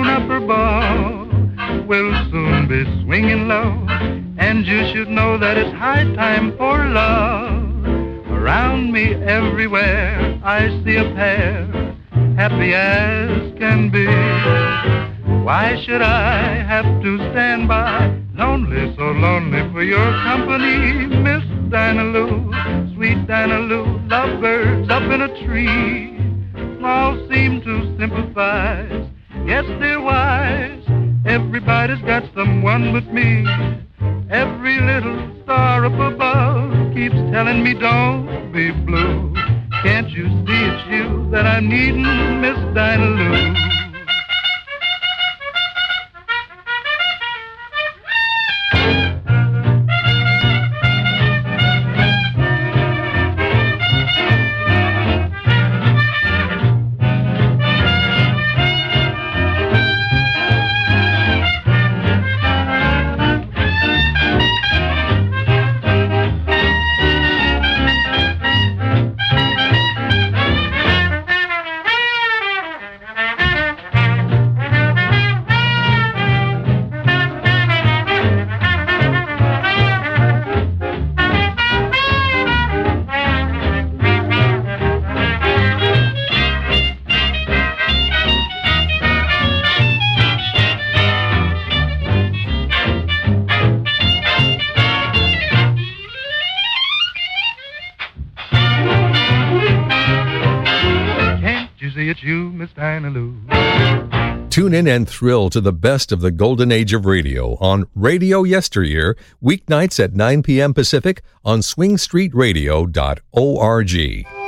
upper ball will soon be swinging low, and you should know that it's high time for love. Around me everywhere I see a pair, happy as can be. Why should I have to stand by, lonely, so lonely for your company, Miss Dinah Lou, sweet Dinah Lou? Lovebirds up in a tree all seem to sympathize. Yes, they're wise. Everybody's got someone but me. Every little star up above keeps telling me don't be blue. Can't you see it's you that I'm needing, Miss Dinah Lou? It's you, Miss Dinah Lou. Tune in and thrill to the best of the golden age of radio on Radio Yesteryear, weeknights at 9 p.m. Pacific on swingstreetradio.org.